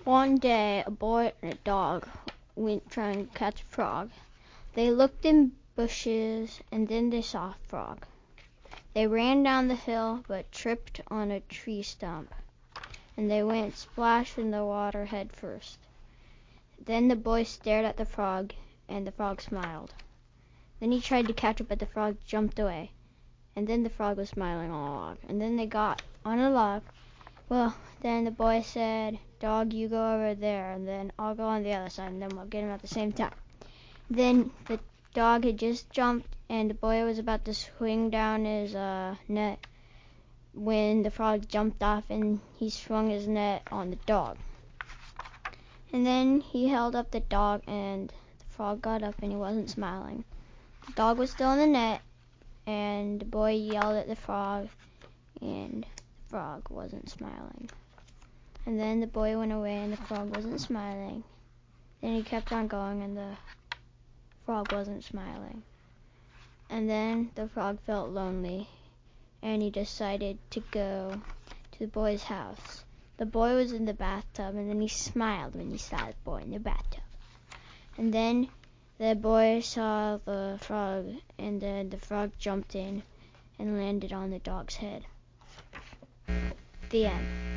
One day, a boy and a dog went trying to catch a frog. They looked in bushes, and then they saw a frog. They ran down the hill, but tripped on a tree stump, and they went splash in the water head first. Then the boy stared at the frog, and the frog smiled. Then he tried to catch up, but the frog jumped away, and then the frog was smiling on a log. And then they got on a log. Well, then the boy said, "Dog, you go over there, and then I'll go on the other side, and then we'll get him at the same time." Then the dog had just jumped, and the boy was about to swing down his net when the frog jumped off, and he swung his net on the dog. And then he held up the dog, and the frog got up, and he wasn't smiling. The dog was still in the net, and the boy yelled at the frog, and the frog wasn't smiling. And then the boy went away, and the frog wasn't smiling. Then he kept on going, and the frog wasn't smiling. And then the frog felt lonely, and he decided to go to the boy's house. The boy was in the bathtub, and then he smiled when he saw the boy in the bathtub. And then the boy saw the frog, and then the frog jumped in and landed on the dog's head. The end.